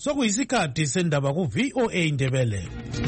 Sokuyisikhathi sendaba ku VOA Indebele.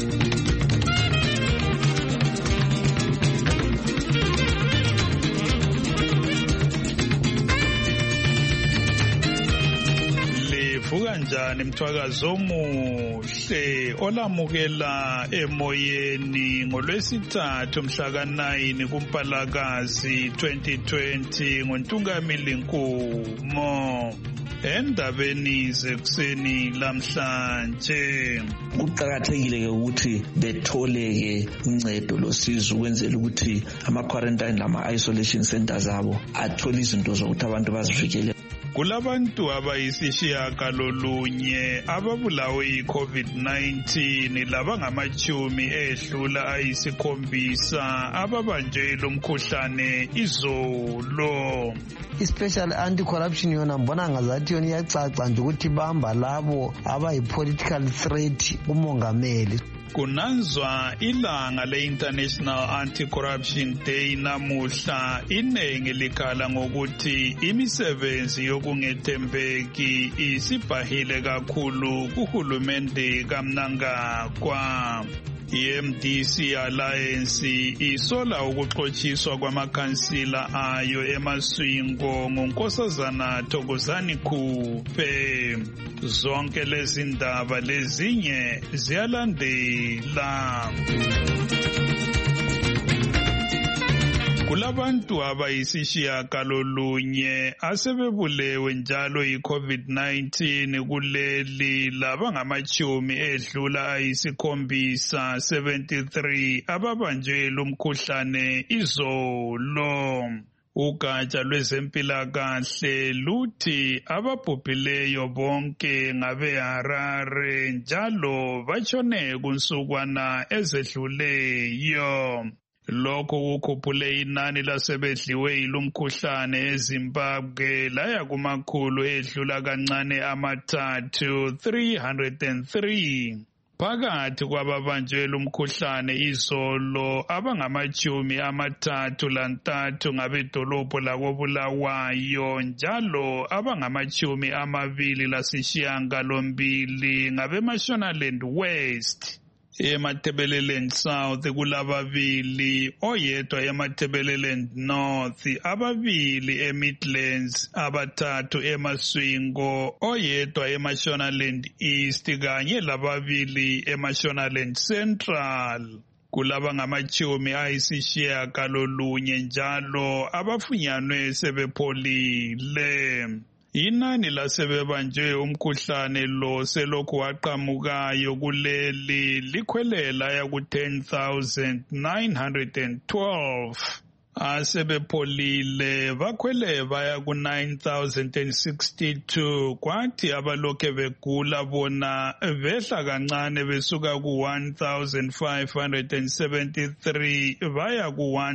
Livuka njani mthwakazo omuhle olamukela emoyeni ngolwesithathu mhla ka-9 kuMpalakazi 2020 ngoNtungamili Nkumo. Endabeni zekuseni lamhlanje kuqakathekile ukuthi betholeke uncedo losizo ukwenzela ukuthi ama-quarantine lama-isolation centers abo athole izinto zokuthi abantu bazivikele. Kulabantu abayisishiyagalolunye ababulawe yi-COVID-19 labangamachumi ehlula ayisikhombisa ababanjwe lo mkhuhlane izolo. I-special anti-corruption yona mbona ngazathi yona iyacaca nje ukuthi bamba labo abayi-political threat kumongameli. Kunanzwa ilanga le-International Anti-Corruption Day namuhla iningi likhala ngokuthi imisebenzi yokungethembeki isibhahile kakhulu kuhulumende kaMnangagwa. I-MDC Alliance isola ukuxotshiswa kwamakhansila ayo eMaswingo nguNkosazana Thokozani Khuphe. Zonke lezi ndaba lezinye ziyalandela. Kulabantu abayisishiyagalolunye asebebulewe njalo yi-COVID-19 kuleli labangamachumi edlula ayisikhombisa 73 ababanjwe lo mkhuhlane izolo. Ugatsha lwezempilakahle luthi ababhubhileyo bonke ngabeHarare njalo batshone kunsukwana ezedluleyo. Lokho kukhuphule inani lasebedliwe yilomkhuhlane eZimbabwe laya kumakhulu edlula kancane amathathu 303. Phakathi kwababanjwe lumkhuhlane izolo abangamachumi amathathu lantathu ngabedolobho lakoBulawayo njalo abangamachumi amabili lasishiyagalombili ngabeMashonaland West. eMatabeleland South kulababili, oyedwa eMatabeleland North, ababili eMidlands, abathathu eMaswingo, oyedwa eMashonaland East kanye lababili eMashonaland Central. Kulaba ngamachumi ayisishiyagalolunye njalo abafunyanwe sebepholile. Inani lasebebanjwe umkhuhlane lo selokhu waqhamukayo kuleli likhwelela ya ku-10,912. Asebepholile bakhwele baya ku-9,062 kwathi abalokhe begula bona behla kancane besuka ku-1,573 baya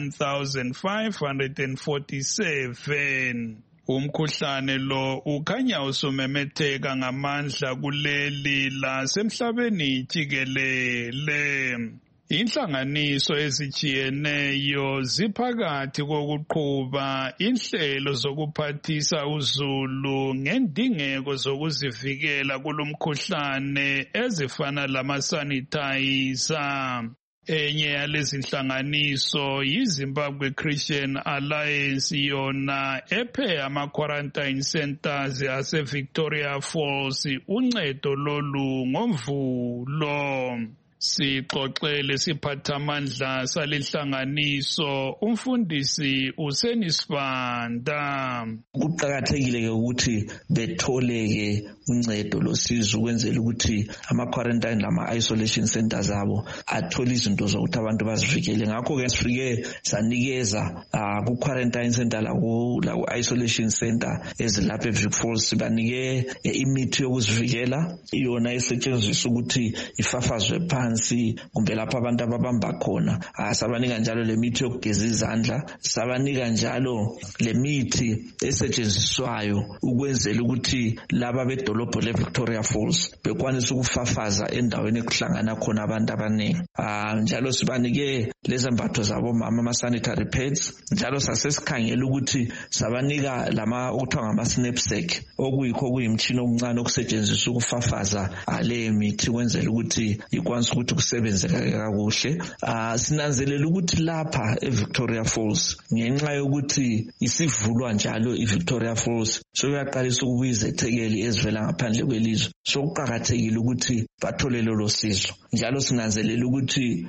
ku-1,547. Umkhuhlane lo ukhanya usumemetheka ngamandla kuleli lasemhlabeni jikelele. Inhlanganiso ezijiyeneyo ziphakathi kokuqhuba inhlelo zokuphathisa uzulu ngendingeko zokuzivikela kulomkhuhlane ezifana lama-sanitizer. Enye yalezi nhlanganiso yiZimbabwe Christian Alliance yona ephe ama-quarantine centers ase-Victoria Falls uncedo lolu ngoMvulo. Sixoxele siphathamandla salihlanganiso umfundisi uSenisibanda. Kuqakathekile ukuthi betholeke uncedo losizo ukwenzela ukuthi ama-quarantine lama-isolation centers abo athole izinto zokuthi abantu bazivikele. Ngakho-ke sifike sanikeza ku-quarantine center laku-isolation center ezilapha eVic Falls banike imithi yokuzivikela yona esetshenziswa ukuthi ifafazwe phansi phansi kumbe lapho abantu ababamba khona. Sabanika njalo lemithi yokugeza izandla, sabanika njalo lemithi esetshenziswayo ukwenzela ukuthi laba bedolobho leVictoria Falls bekwanisa ukufafaza endaweni ekuhlangana khona abantu abaningi. Njalo sibanike lezembatho zabo mama ama-sanitary pads, njalo sasesikhangela ukuthi sabanika lama okuthiwa ngama-snapsack okuyikho kuyimtshini omncane okusetshenziswa ukufafaza le mithi kwenzela ukuthi ikwanise ukuthi kusebenze kakuhle. Sinanzelela ukuthi lapha eVictoria Falls ngenxa yokuthi isivulwa njalo iVictoria Falls sokuyaqalisa ukubuya izethekeli ezivela ngaphandle kwelizwe, sokuqakathekile ukuthi bathole lolo sizo. Njalo sinanzelela ukuthi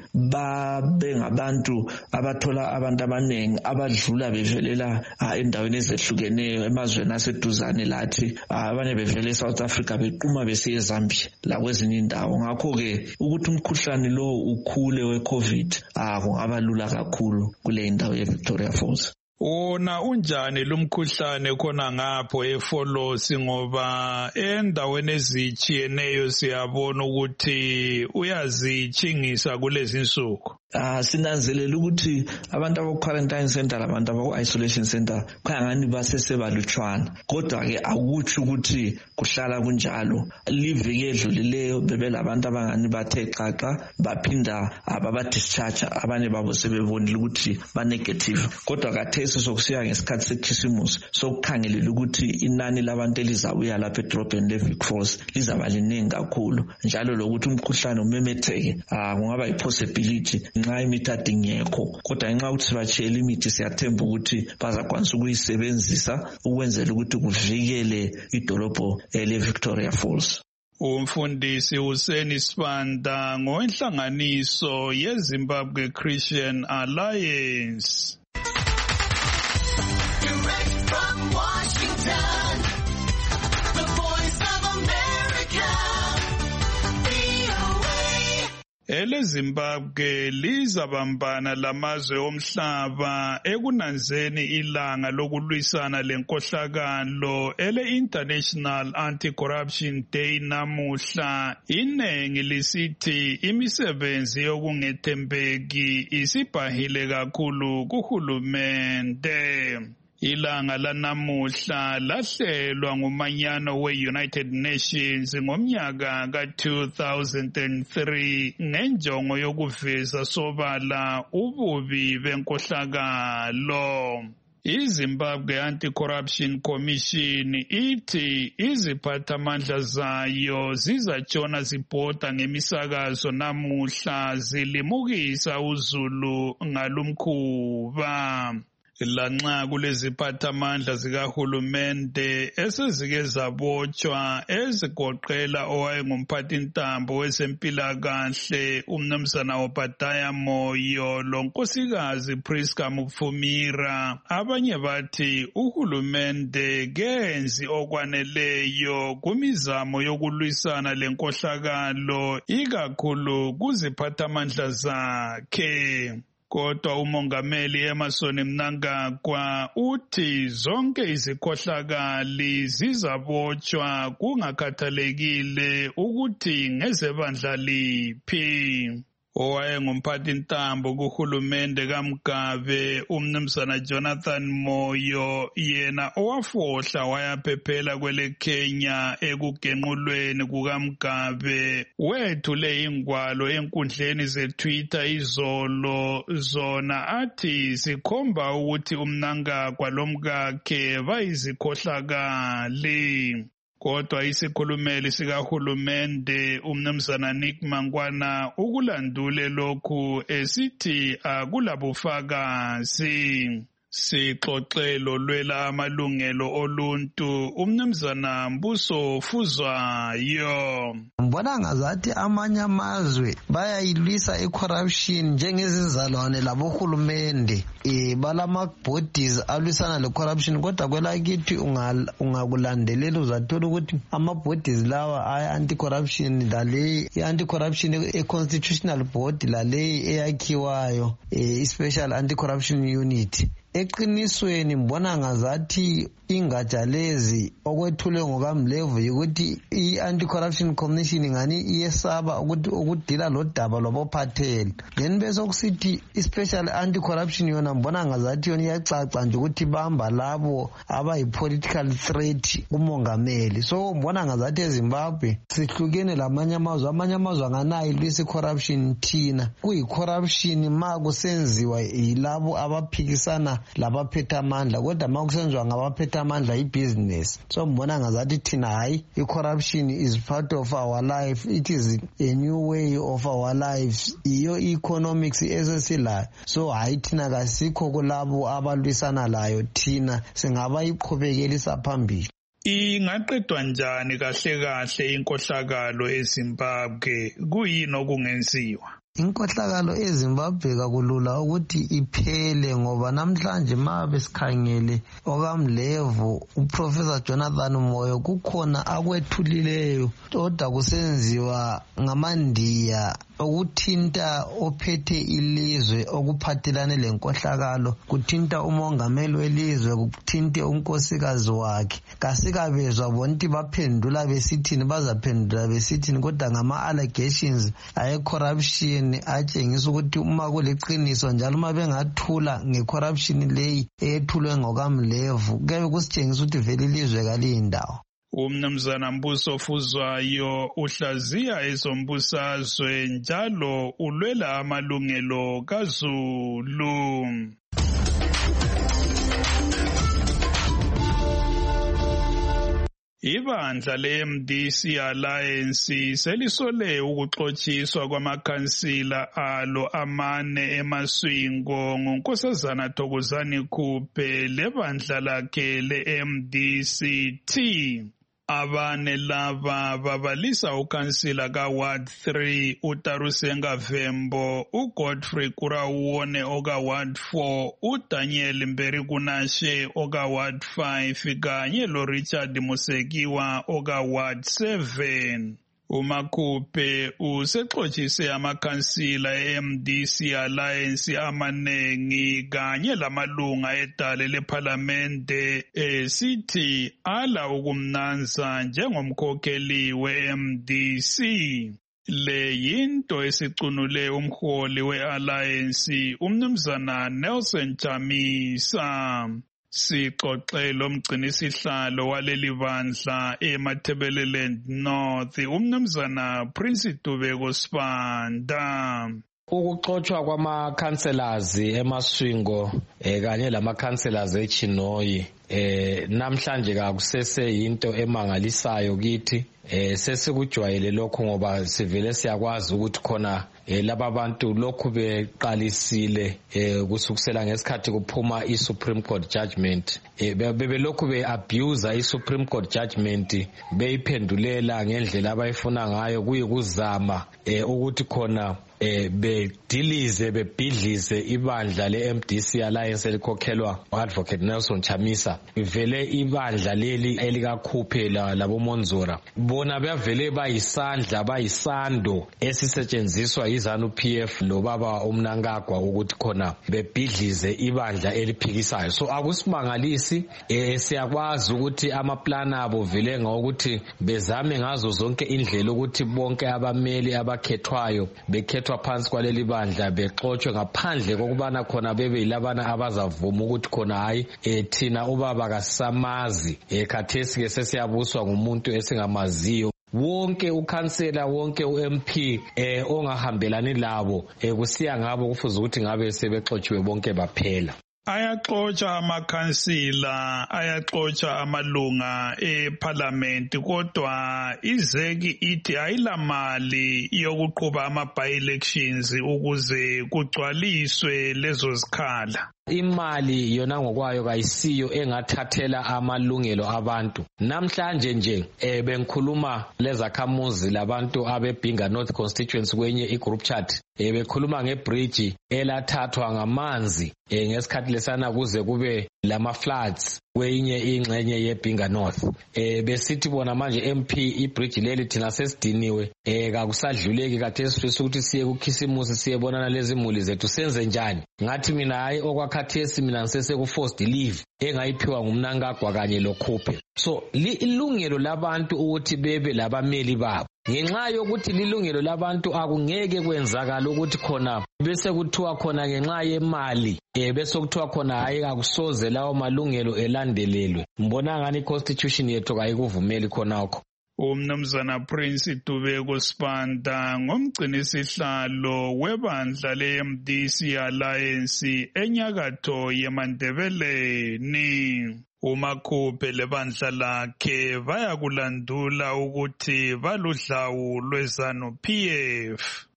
babe ngabantu abathola abantu abaningi abadlula bevelela endaweni ezehlukeneyo emazweni aseduzane lathi, abanye bevele eSouth Africa bequma besiye eZambia lakwezinye indawo. Ngakho-ke ukuthi umkhuhlane lo ukhule we-COVID kungaba lula kakhulu kule indawo yeVictoria Falls. Wona unjani lumkhuhlane khona ngapho eFolosi, ngoba endaweni ezitshiyeneyo siyabona ukuthi uyazitshingisa kulezi insuku? Sinanzelela ukuthi abantu aba-quarantine center labantu aba-isolation center khangani basesebalutshwana, kodwa-ke akutsho ukuthi kuhlala kunjalo. Liviki edlulileyo bebelabantu abangani bathe xaxa baphinda baba-discharge, abanye babo sebebonile ukuthi ba-negative. Kodwa kathesi sokusiya ngesikhathi sekhisimusi sokukhangelela ukuthi inani labantu elizabuya lapha edrobheni leVic Falls lizaba liningi kakhulu, njalo lokuthi umkhuhlane umemetheke kungaba yi-possibility nxa imithi adingekho. Kodwa nxa ukuthi sibashiyela imithi siyathemba ukuthi bazakwanisa ukuyisebenzisa ukwenzela ukuthi kuvikele idolobho leVictoria Falls. Umfundisi Hussein Sibanda ngowenhlanganiso yeZimbabwe Christian Alliance. Direct from Washington, the Voice of America, VOA. EleZimbabwe lizabambana lamazwe omhlaba ekunanzeni ilanga lokulwisana lenkohlakalo ele-International Anti-Corruption Day namuhla. Inengi lisithi imisebenzi yokungethembeki isibhahile kakhulu kuhulumende. Ilanga lanamuhla lahlelwa ngumanyano we-United Nations ngomnyaka ka-2003 ngenjongo yokuveza sobala ububi benkohlakalo. iZimbabwe Anti-Corruption Commission ithi iziphathamandla zayo zizatshona zibhoda ngemisakazo namuhla zilimukisa uzulu ngalumkhuba. Lanxa kuleziphathamandla zikahulumende esezike zabotshwa ezigoqela owayengumphathintambo wezempilakahle uMnumzana Obadiah Moyo lonkosikazi Priska Mupfumira, abanye bathi uhulumende kenzi okwaneleyo kumizamo yokulwisana lenkohlakalo ikakhulu kuziphathamandla zakhe. Kodwa umongameli Emmerson Mnangagwa uthi zonke izikhohlakali zizabotshwa kungakhathalekile ukuthi ngezebandla liphi. Owayengumphathintambo kuhulumende kaMgabe uMnumzana Jonathan Moyo yena owafohla wayaphephela kwele Kenya ekugenqulweni kukaMgabe wethule ingwalo enkundleni zeTwitter izolo, zona athi sikhomba ukuthi uMnangagwa lomkakhe bayizikhohlakali. Kodwa isikhulumeli sikahulumende uMnumzana Nick Mangwana ukulandule lokhu esithi akulabufakazi. Sixoxelo lwela amalungelo oluntu uMnumzana Mbuso Fuzwayo. Mbona ngazathi amanye amazwe bayayilwisa icorruption njengezizalwane labohulumende. Balama bodies alwisana lecorruption, kodwa kwelakithi ungakulandelela uzathola ukuthi ama bodies lawa aya anti-corruption lale anti-corruption constitutional board lale eyakhiwayo special anti-corruption unit eqinisweni mbona ngazathi ingatsha lezi okwethulwe ngokaMlevu ukuthi i-Anti-Corruption Commission ngani iyesaba ukudila lodaba lwabophatheli. Then bese okusithi i-Special Anti-Corruption yona mbona ngazathi yona iyacaca nje ukuthi bamba labo abayi-political threat kumongameli. So mbona ngazathi eZimbabwe sihlukene lamanye amazwe anganayo lisi corruption thina. Kuyi-corruption ma kusenziwa yilabo abaphikisana labaphethe amandla, kodwa ma kusenziwa ngabaphethe amandla ibusiness. So mbona ngazathi thina hayi i-corruption is part of our life, it is a new way of our lives, iyo economics esesilayo. So hayi thina kasikho kulabo abalwisana layo, thina singaba iqhubekela phambili. Ingaqedwa njani kahle inkohlakalo eZimbabwe? Kuyini okungenziwa? Inkohlakalo eZimbabwe kakulula ukuthi iphele ngoba namhlanje ma besikhangele okaMlevu uProfessor Jonathan Moyo kukhona akwethulileyo kodwa kusenziwa ngamandiya okuthinta ophethe ilizwe okuphathelane lenkohlakalo, kuthinta umongameli welizwe, kuthinte unkosikazi wakhe. Kasikabezwa bonke baphendula besithini, bazaphendula besithini, kodwa ngama-allegations aye-corruption atshengisa ukuthi uma kuliqiniso njalo uma bengathula nge-corruption leyi eyethulwe ngokaMlevu kuyabe kusitshengisa ukuthi vele ilizwe kaliyindawo. Umnumzana Mbuso Fuzwayo uhlaziya ezombusazwe njalo ulwela amalungelo kaZulu. Ibandla le-MDC Alliance selisole ukuxotshiswa kwamakhansila alo amane eMaswingo nguNkosazana Thokozani Khuphe lebandla lakhe le-MDCT. Abane laba babalisa ukhansila kaWard 3 uTarusenga Vembo, uGodfrey Kurawone okaWard 4, uDaniel Mberikunashe okaWard 5 kanye loRichard Musekiwa okaWard 7. uMakhuphe usexoxise amakhansila e-MDC Alliance amanengi kanye lamalunga edale lephalamende esithi ala ukumnanza njengomkhokheli we-MDC. Le yinto esicunule umholi we-Alliance umnumzana Nelson Chamisa. Sixoxe lomgcinisihlalo waleli bandla eMatabeleland North umnumzana Prince Dubeko Sibanda. Ukuxoxwa kwama-councillors eMaswingo kanye lama-councillors eChinoyi namhlanje kakusese yinto emangalisayo kithi. Sesikujwayele lokho ngoba sivele siyakwazi ukuthi khona laba bantu lokhu beqalisile kusukusela ngesikhathi kuphuma iSupreme Court judgment bebelokhu beabuse iSupreme Court judgment beyiphendulela ngendlela abayifuna ngayo kuyikuzama ukuthi khona bedilize bebhidlize ibandla le-MDC Alliance elikhokhelwa u-Advocate Nelson Chamisa. Vele ibandla leli elikakhuphe laboMonzora bona bavele bayisandla bayisando esisetshenziswa yiZANU-PF lobaba uMnangagwa ukuthi khona bebhidlize ibandla eliphikisayo. So akusimangalisi siyakwazi ukuthi amaplana abo vele ngokuthi bezame ngazo zonke indlela ukuthi bonke abameli abakhethwayo bekhethwa phansi kwaleli bandla bexoxwe ngaphandle kokubana khona bebe yilabana abazavuma ukuthi khona hayi thina ubaba kasamazi khathesi ke sesiyabuswa ngumuntu esingamaziyo. Wonke ukhansela wonke uMP ongahambelani labo kusiya ngabo kufuze ukuthi ngabe sebexotshiwe bonke baphela. Ayaxotsha amakhansila, ayaxotsha amalunga eParliament, kodwa izeki ithi ayilamali yokuqhuba ama-by-elections ukuze kugcwaliswe lezo zikhala. Imali yona ngokwayo kayisiyo engathathela amalungelo abantu. Namhlanje nje bengikhuluma lezakhamuzi labantu abebhinga North Constituency kwenye igroup chat bekhuluma ngebridge elathathwa ngamanzi ngesikhathi lesana kuze kube lama floods kweyinye ingxenye yeBinga North. Besithi bona manje MP ibridge leli thina sesidiniwe kakusadluleki kade sifisa ukuthi siye kuKhisimusi siyebonana lezi imuli zethu senze njani. Ngathi mina hayi okwakhathesi mina ngisese ku forced leave engayiphiwa ngumnankagwa kanye lokhuphe. So ilungelo labantu ukuthi bebe labameli babo. Ngenxa yokuthi lilungelo labantu akungeke kwenzakala ukuthi khona bese kuthiwa khona ngenxa yemali bese kuthiwa khona hayi akusoze lawo malungelo elandelelwe. Mbona ngani constitution yethu kayikuvumeli khonakho. Umnumzana Prince Dubeko Sibanda ngomgcini sihlalo webandla leMDC Alliance enyakatho yeMandebeleni. uMakhuphe lebandla lakhe bayakulandula ukuthi baludlawu lweZANU-PF.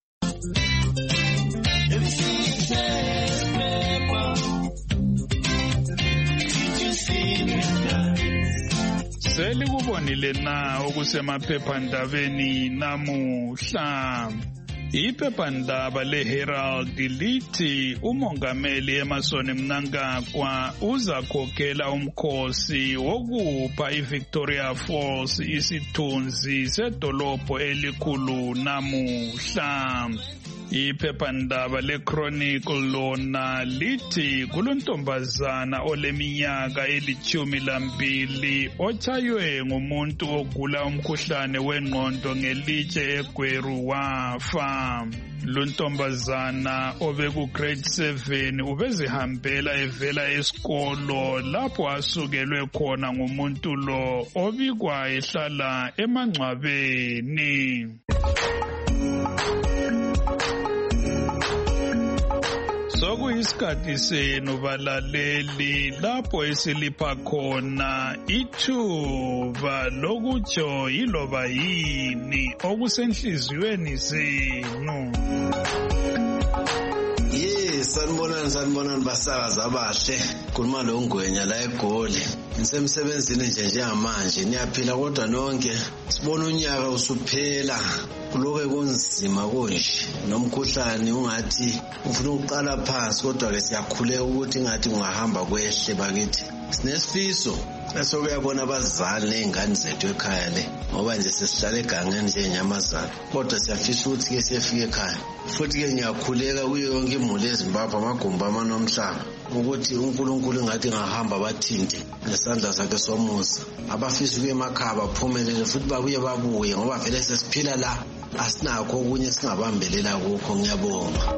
Selikubonile na okusemaphephandabeni namuhla. Iphephandaba leHerald lithi umongameli Emmerson Mnangagwa uzakhokhela umkhosi wokupha iVictoria Falls isithunzi sedolobho elikhulu namuhla. Iphephandaba leChronicle lona lithi kuluntombazana oleminyaka eli12 otshaywe ngumuntu ogula umkhuhlane wengqondo ngelitshe eGweru wafa. Luntombazana obeku grade 7 ubezihambela evela esikolo lapho asukelwe khona ngumuntu lo obikwa ehlala emangcwabeni. Sokuyisikhathi senu balaleli lapho esilipha khona ithuba lokutsho yiloba yini okusenhliziyweni zenu. Sanibonani basakazi abahle. Khuluma lo Ngwenya la eGoli. Nisemsebenzini njengamanje niyaphila kodwa nonke sibona unyaka usuphela kuloke kunzima konje nomkhuhlane ungathi ufuna ukuqala phansi kodwa ke siyakhuleka ukuthi ngathi ungahamba kwehle bakithi. Sinesifiso esokuyabona abazali nezingane zethu ekhaya le ngoba nje sesihlala egangeni njenyamazana kodwa siyafisa ukuthi ke siyefika ekhaya. Futhi ke ngiyakhuleka kuyo yonke imuli eZimbabwe amagumba amanomhlaba ukuthi uNkulunkulu ngathi ngahamba bathinte nesandla sakhe somusa abafisa ukuya emakhaya baphumelele futhi babuye babuye ngoba vele sesiphila la asinakho okunye singabambelela kukho. Ngiyabonga.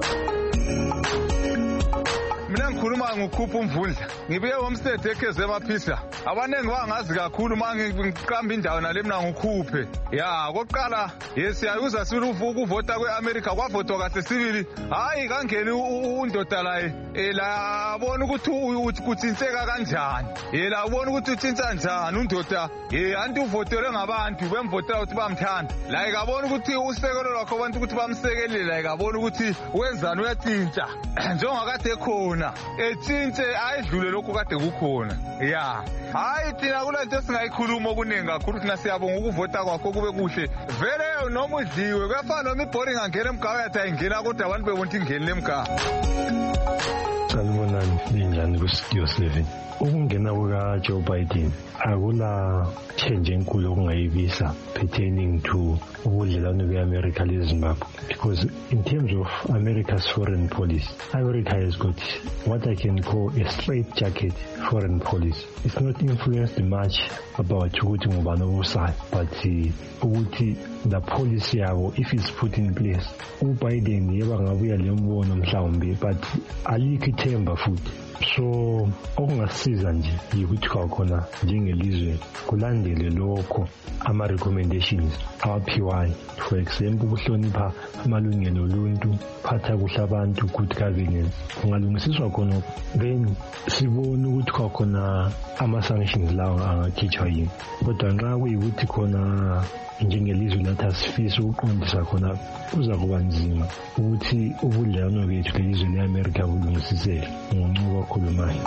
Mina ngikhuluma ngokukhupha umvundla. Ngibuye homestead eKheze emaphisa. Abanengi bangazi kakhulu manje ngiqamba indawo nale mina ngokukhuphe. Ya, kokuqala siyayuza ukuvota kweAmerica kwavotwa kahle sibili. Hayi kangeni undoda la bona ukuthi kuthintseka kanjani. La ubona ukuthi uthinta njani undoda. Anti uvotele ngabantu bemvotela ukuthi bamthanda. La ikabona ukuthi usekelo lakho abantu ukuthi bamsekelele la ikabona ukuthi wenzani uyathinta. Njengakade khona etshintse ayidlule lokho kade kukhona. Ya hayi thina kulento singayikhuluma okuningi kakhulu thina siyabonga ukuvota kwakho kube kuhle vele noma udliwe kuyafana noma iboring angena emgawo yathi ayingena kodwa abantu bebonta ingene emgawo. Sanibonani linjani kuStudio 7. Ukungena kukaJoe Biden akula change enkulu okungayibisa pertaining to ubudlelwano beAmerica leZimbabwe, because in terms of America's foreign policy, America has got what I can call a straight jacket foreign policy. It's not influenced much about ukuthi ngubani obusayo, but ukuthi the policy yabo if it's put in place, uBiden yeba ngabuya lembono mhlawumbe but alikho ithemba futhi. So okungasiza nje yikuthi kwakhona njengelizwe kulandele lokho ama-recommendations awaphiwayo, for example ukuhlonipha amalungelo oluntu, phatha kuhle abantu, good governance. Kungalungisiswa khona then sibone ukuthi kwakhona ama-sanctions lawo angakhitshwa yini. Kodwa nxa kuyikuthi khona njengelizwe lathi asifisa ukuqondisa khona kuza kuba nzima ukuthi ubudlelwano bethu lelizwe le-America bulungisiseke ngoncubo okhulumayo.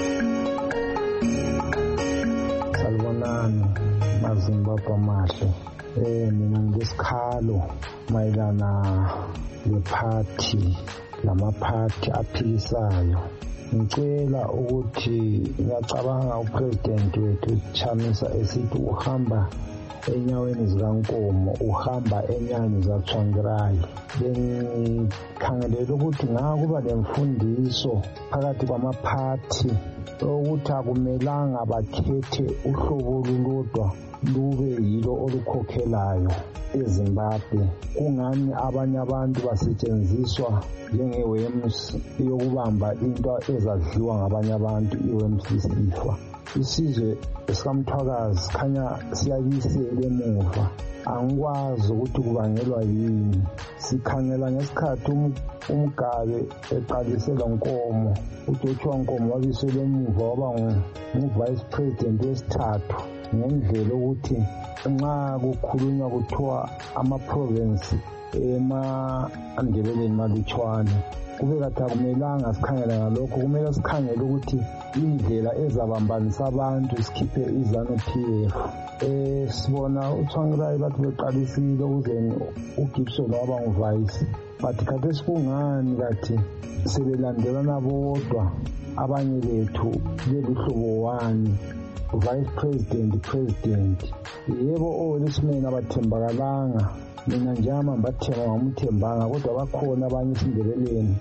Salibonani maZimbabwe amahle. Mina ngesikhalo mayelana lephathi lamaphathi aphikisayo ngicela ukuthi ngiyacabanga upresident wethu Chamisa esithi uhamba enyaweni zikaNkomo uhamba enyani zaTsvangirai. Bengikhangelela ukuthi ngakuba lemfundiso phakathi kwamaphathi ukuthi akumelanga bakhethe uhlobo olulodwa lube yilo olukhokhelayo eZimbabwe. Kungani abanye abantu basetshenziswa njenge-worms yokubamba into ezadliwa ngabanye abantu, i-worms isifa. Isizwe sikaMthwakazi khanya siyabisela emuva. Angikwazi ukuthi kubangelwa yini. Sikhangela ngesikhathi uMgabe eqalisela Nkomo, uJoshua Nkomo wabisela emuva waba ngu-vice president wesithathu, ngendlela ukuthi nxa kukhulunywa kuthiwa ama-province ema-Ndebeleni malutshwane, kube kathi akumelanga sikhangele ngalokho. Kumele sikhangele ukuthi indlela ezabambanisa abantu, sikhiphe iZANU-PF. Sibona uTsvangirai bathi beqalisile ukuze uGibson waba nguvice, but khathesi kungani kathi sebelandelana bodwa abanye bethu beluhlobo wani, vice president. Yebo olismeni abathembakalanga, mina njama mbathemba ngamuthembanga, kodwa bakhona abanye eSindebeleni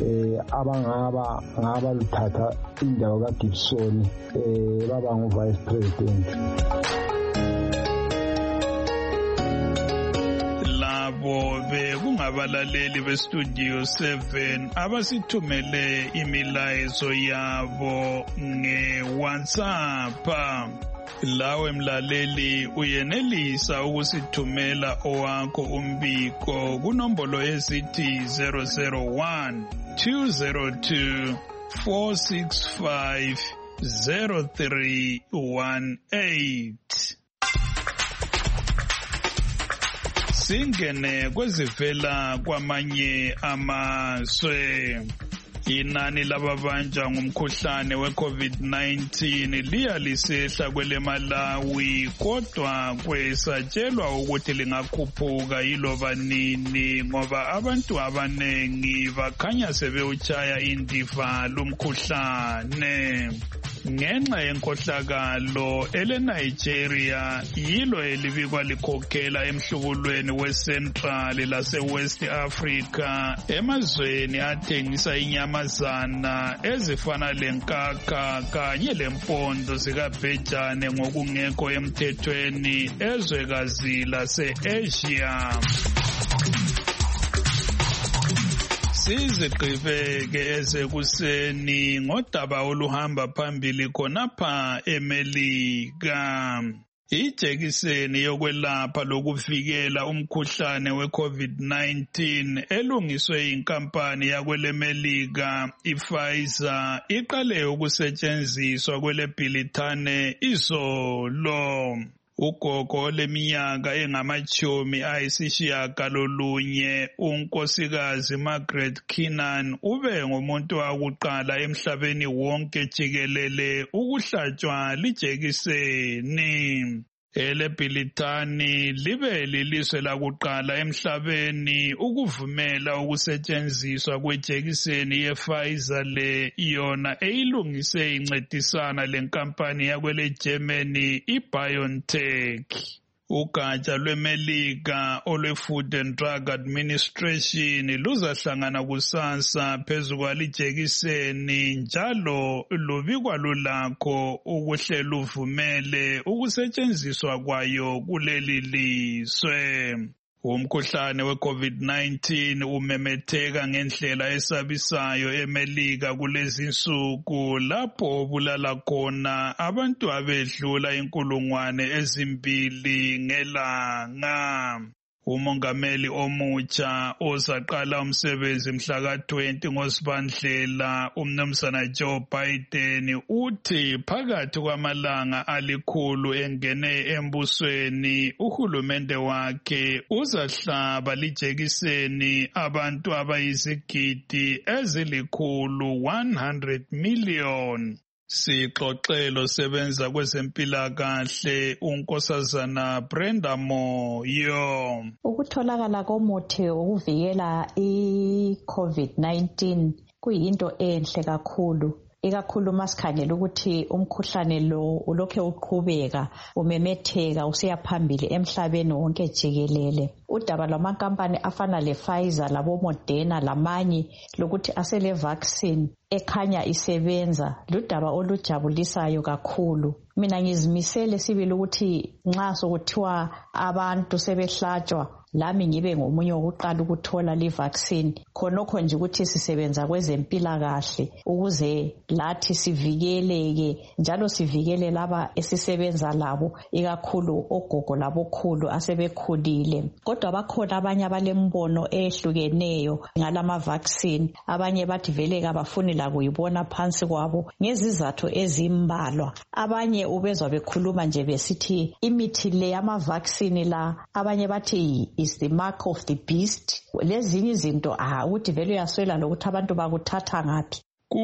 ngaba luthatha indawo kaGibson baba ngu-vice president. Labo bekungabalaleli bestudio 7 abasithumele imilayezo yabo nge-WhatsApp. Lawe mlaleli uyenelisa ukusithumela owakho umbiko kunombolo esithi 001 202 465 0318. Singene kwezivela kwamanye amazwe. Inani lababanjwa ngumkhuhlane we-COVID-19 liya lisehla kwele Malawi, kodwa kwesatshelwa ukuthi lingakhuphuka yiloba nini ngoba abantu abanengi bakhanya sebewutshaya indiva lumkhuhlane. Ngenxa yenkohlakalo eleNigeria yilo elibikwa likhokhela emhlubulweni we-Central lase-West Africa emazweni athengisa inyamazana ezifana lenkakha kanye lempondo zikabhejane ngokungekho emthethweni ezwekazi lase-Asia. Sizigqibeke esekuseni ngodaba oluhamba phambili khonapha eMelika. Ijekiseni yokwelapha lokuvikela umkhuhlane we-COVID-19 elungiswe inkampani yakwelemelika iPfizer iqale ukusetshenziswa kweleBrithani izolo. Ugogo leminyaka engama-90 unkosikazi Margaret Keenan ube ngumuntu wakuqala emhlabeni wonke jikelele ukuhlatshwa lijekiseni. EleBrithani libe lilizwe lakuqala emhlabeni ukuvumela ukusetshenziswa kwejekiseni yePfizer le yona eyilungise incedisana lenkampani yakweleGermany iBioNTech. Ugatsha lweMelika olwe-Food and Drug Administration luzahlangana kusasa phezu kwalijekiseni njalo lubikwa lulakho ukuhlela uvumele ukusetshenziswa kwayo kuleli lizwe. Umkhuhlane we-COVID-19 umemetheka ngendlela esabisayo eMelika kulezinsuku lapho obulala khona abantu abedlula 2,000 ngelanga. Umongameli omutsha ozaqala umsebenzi mhla ka-20 ngoSibandlela uMnumzana Joe Biden uthi phakathi kwamalanga alikhulu engene embusweni uhulumende wakhe uzahlaba lijekiseni abantu abayizigidi ezili-100 million. Sixoxelo sebenza kwezempilakahle unkosazana Brenda Moyo. Ukutholakala komuthi wokuvikela i-COVID-19 kuyinto enhle kakhulu, ikakhulu masikhangela ukuthi umkhuhlane lo ulokhe uqhubeka umemetheka usiya phambili emhlabeni wonke jikelele. Udaba lwamankampani afana le-Pfizer labo-Moderna lamanye lokuthi asele vaccine ekhanya isebenza ludaba olujabulisayo kakhulu. Mina ngizimisele sibili ukuthi nxa sokuthiwa abantu sebehlatshwa lami ngibe ngomunye wokuqala ukuthola li vaccine, khonokho nje ukuthi sisebenza kwezempilakahle ukuze lathi sivikeleke njalo sivikele laba esisebenza labo, ikakhulu ogogo labokhulu asebekhulile. Kodwa bakhona abanye abalembono ehlukeneyo ngalama vaccine, abanye bathi vele kabafuni la kuyibona phansi kwabo ngezizathu ezimbalwa. Abanye ubezwa bekhuluma nje besithi imithi le yama vaccine la, abanye bathi is the mark of the beast. Lezinye izinto ukuthi vele uyaswela lokuthi abantu bakuthatha ngaphi.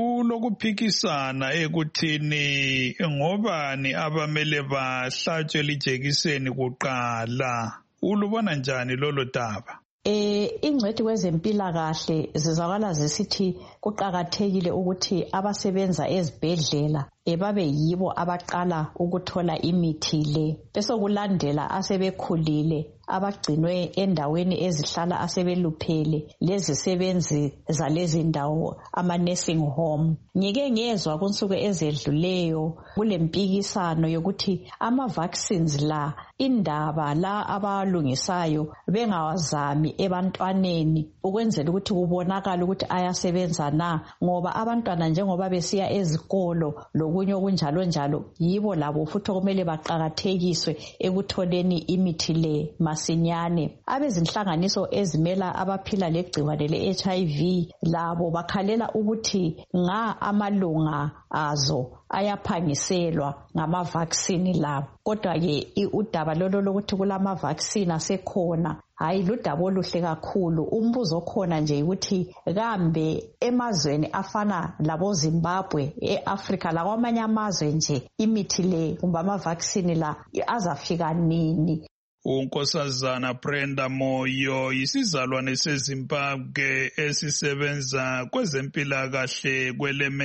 Kulokuphikisana ekuthini ngobani abamele bahlatshwe lijekiseni kuqala. Ulubona njani lolo daba? Ingcwethi kwezempilakahle zizakala zisithi kuqakathekile ukuthi abasebenza ezibhedlela babe yibo abaqala ukuthola imithi le, bese kulandela asebekhulile abagcinwe endaweni ezihlala asebeluphele lezisebenzi zalezi ndawo ama-nursing home. Ngike ngezwa kunsuku ezedluleyo kulempikisano yokuthi ama-vaccines la indaba la abalungisayo bengawazami ebantwaneni ukwenzela ukuthi kubonakala ukuthi ayasebenza na, ngoba abantwana njengoba besiya ezikolo lokunye okunjalo njalo yibo labo futhi okumele baqakathekiswe ekutholeni imithi le masinyane. Abezinhlanganiso ezimela abaphila legciwane le-HIV labo bakhalela ukuthi amalunga azo ayaphangiselwa ngama-vaccine la. Kodwa-ke udaba lolo lokuthi kulama-vaccine asekhona hayi ludaba oluhle kakhulu. Umbuzo okhona nje ukuthi kambe emazweni afana labo Zimbabwe, e-Africa lakwamanye amazwe nje imithi le kumbe ama-vaccine la azafika nini? uNkosazana Brenda Moyo isizalwane seZimbabwe esisebenza kwezempilakahle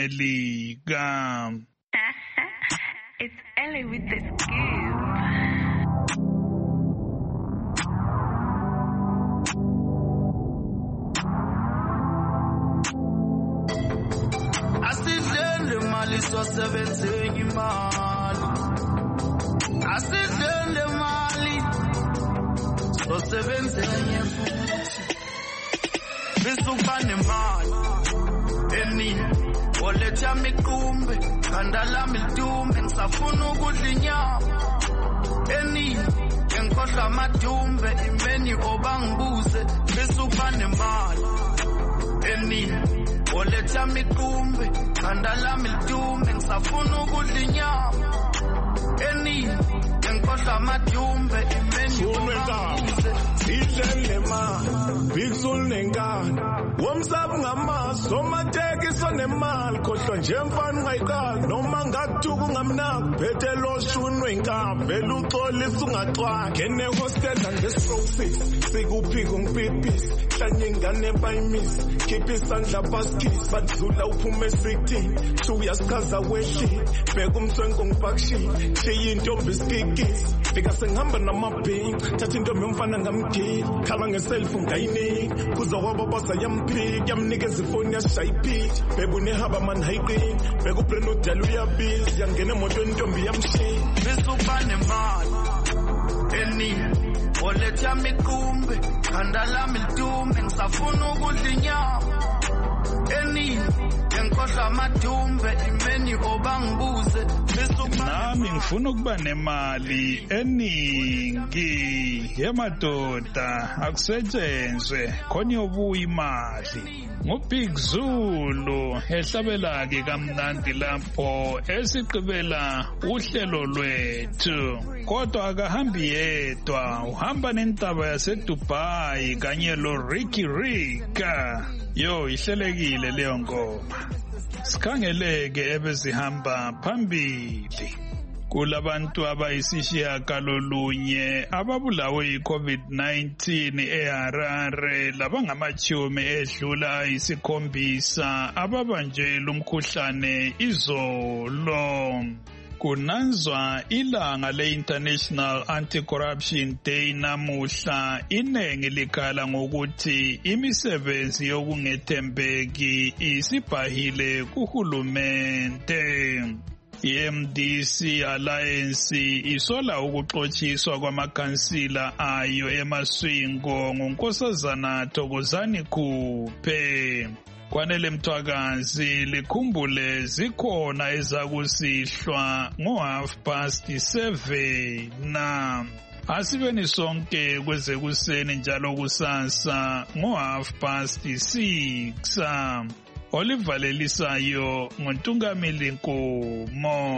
kwelemelika. It's Ellie with the scoop. Asidlele mali sosebenzenye imali. Asidlele mali sosebenzenye futhi. Bisuka nemali eningi oletha miqumbe khanda lami lidumbe ngisafuna ukudla inyama eningi engikhohlwa amadumbe imeni obangibuze bisuka nemali eningi oletha miqumbe khanda lami lidumbe ngisafuna ukudla inyama eningi engikhohlwa amadumbe imeni obangibuze idlele mali bigzul nengane womsabu ngamaso somatekiso nemali khohlwa nje mfana ungayiqali noma ngakuthuka ungamnaki phethe loshunwe inkaba vele uxolisa ungaxwaki ngene hostel ngestroke 6 sikuphika ungipipisi hlanye ingane bayimisi khipha isandla baskisi badlula uphume e16 thuya sikhaza wehlile bheka umswenko ngipakishile shiya intombi isikikisi fika sengihamba namabhinqa thatha intombi yomfana ngamgila khala ngeselfu ngayinika kuzokwaba basa yamphika yamnikeza ifoni yashaya iphitha bheka unehaba mani hayiqini bheka ubreno udala uyabiza yangena emotweni intombi yamshiya bisuka nemali eningi oletha miqumbe khanda lami lidumbe ngisafuna ukudla inyama eningi engikhohlwa amadumbe imeni obangibuze nami ngifuna ukuba nemali eningi yemadoda akusetshenzwe khona yobuya imali. nguBig Zulu ehlabela-ke kamnandi lapho esiqibela uhlelo lwethu. Kodwa akahambi yedwa, uhamba nentaba yaseDubai kanye lo-Ricky Rika. Yo, ihlelekile leyo ngoma. Sikhangeleke ebezihamba phambili. Kulabantu abayisishiyagalolunye ababulawe yi-COVID-19 eHarare labangamachumi edlula 7 ababanjelwe umkhuhlane izolo. Kunanzwa ilanga le-International Anti-Corruption Day namuhla, iningi likhala ngokuthi imisebenzi yokungethembeki isibhahile kuhulumente. I-MDC Alliance isola ukuxotshiswa kwamakhansila ayo eMaswingo nguNkosazana Thokozani Khuphe. Kwanele Mthwakazi likhumbule zikhona ezakusihlwa ngo7:30 na asibeni sonke kwezekuseni njalo kusasa ngo6:30. Olivalelisayo nguNtungamili Nkomo.